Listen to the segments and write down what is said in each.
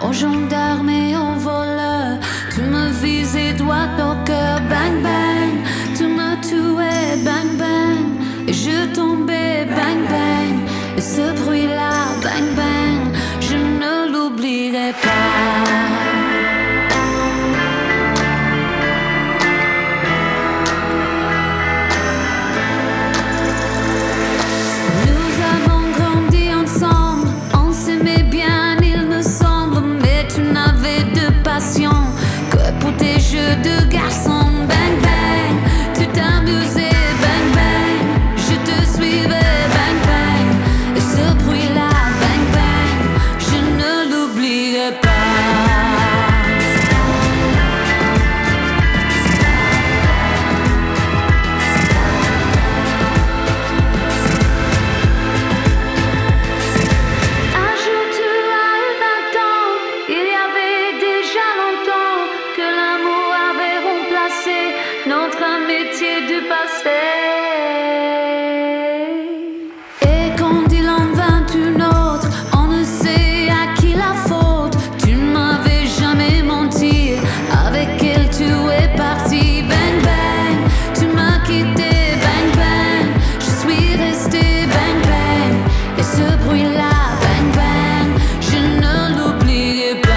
aux gendarmes et aux voleurs. Tu me visais droit au cœur, bang bang. Tu me tuais, bang bang. Et je tombais, bang bang. Et ce bruit-là, bang bang, je ne l'oublierai pas. Que pour tes jeux de garçon, bang bang, tu t'amusais, bang bang, je te suivais, bang bang, et ce bruit-là, bang bang, je ne l'oublierai pas. Un jour tu as eu 20 ans, il y avait déjà longtemps que l'amour avait remplacé notre amitié du passé. Et quand il en vint une autre, on ne sait à qui la faute. Tu ne m'avais jamais menti, avec elle tu es parti. Bang bang, tu m'as quitté, bang bang, je suis resté, bang bang. Et ce bruit-là, bang bang, je ne l'oublierai pas.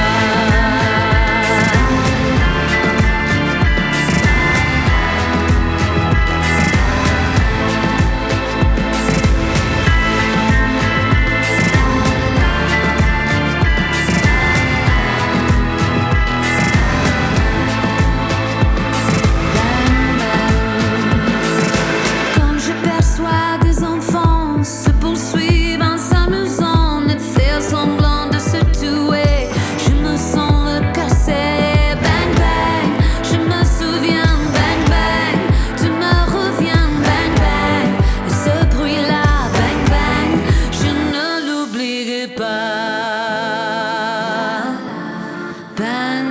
Quand je perçois des enfants se poursuivre en s'amusant et faire semblant de se tuer, je me sens le cœur serré, bang bang, je me souviens, bang bang, tu me reviens, bang bang, et ce bruit-là, bang bang, je ne l'oublierai pas. Bang